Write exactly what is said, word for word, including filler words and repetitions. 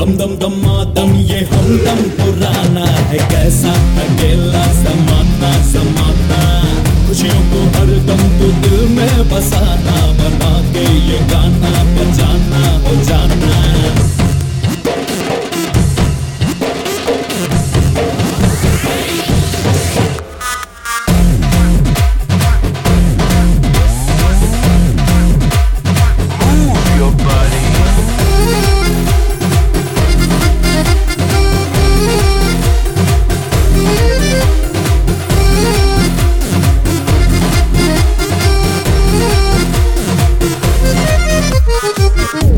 दम दम दमादम ये हमदम पुराना है, कैसा अकेला समाता समाता खुशियों को हर दम तू दिल में बसाना बना।